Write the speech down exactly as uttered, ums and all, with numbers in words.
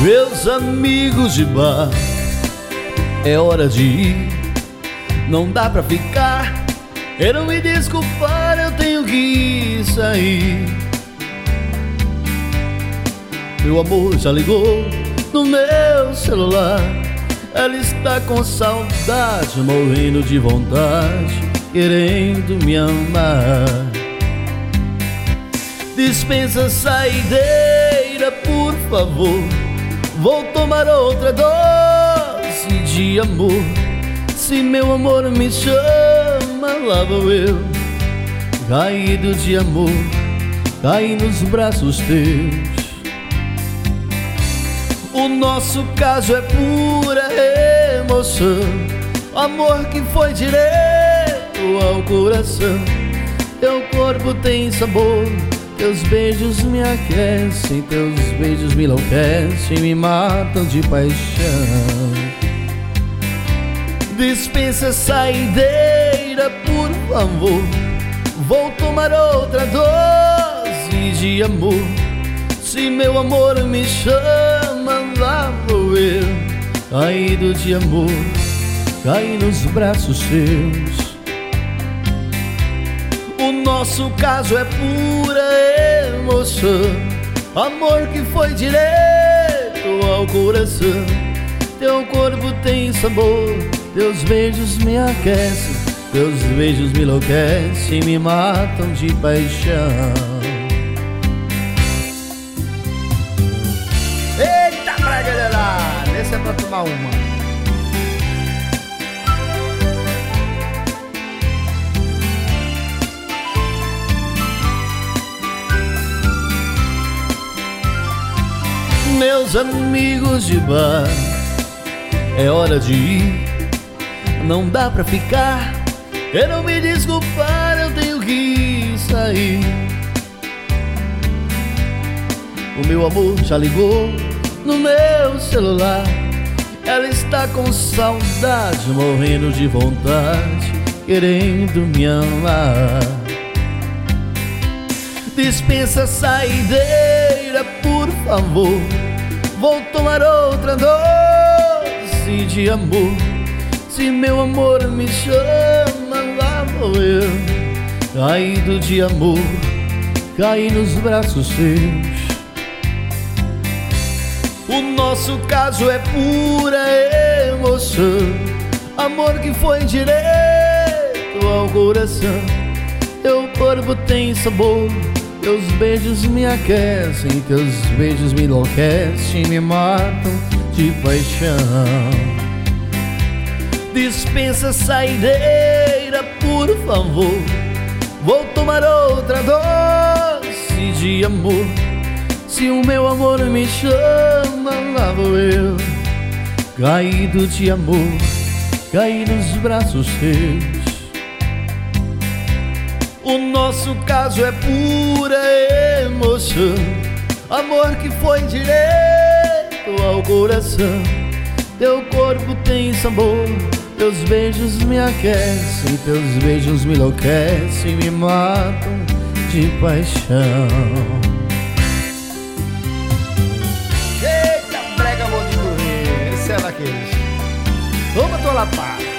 Meus amigos de bar, é hora de ir, não dá pra ficar. Quero me desculpar, eu tenho que sair. Meu amor já ligou no meu celular, ela está com saudade, morrendo de vontade, querendo me amar. Dispensa saideira, por favor, vou tomar outra dose de amor. Se meu amor me chama, lá vou eu, caído de amor, caí nos braços teus. O nosso caso é pura emoção, amor que foi direto ao coração. Teu corpo tem sabor, teus beijos me aquecem, teus beijos me enlouquecem, me matam de paixão. Dispensa saideira, por favor, vou tomar outra dose de amor. Se meu amor me chama, lá vou eu, caído de amor, caí nos braços seus. O nosso caso é pura emoção, amor que foi direto ao coração. Teu corpo tem sabor, teus beijos me aquecem, teus beijos me enlouquecem, me matam de paixão. Eita, pra galera, esse é pra tomar uma. Meus amigos de bar, é hora de ir, não dá pra ficar. Quero me desculpar, eu tenho que sair. O meu amor já ligou no meu celular, ela está com saudade, morrendo de vontade, querendo me amar. Dispensa saideira, por favor, vou tomar outra dose de amor. Se meu amor me chama, lá vou eu, caído de amor, caí nos braços seus. O nosso caso é pura emoção, amor que foi direto ao coração. Teu corpo tem sabor, teus beijos me aquecem, teus beijos me enlouquecem, me matam de paixão. Dispensa saideira, por favor, vou tomar outra dose de amor. Se o meu amor me chama, lá vou eu, caído de amor, caí nos braços teus. O nosso caso é pura emoção, amor que foi direto ao coração. Teu corpo tem sabor, teus beijos me aquecem, teus beijos me enlouquecem, me matam de paixão. Eita, brega, amor de morrer. Esse é daqueles. Toma tua lapada.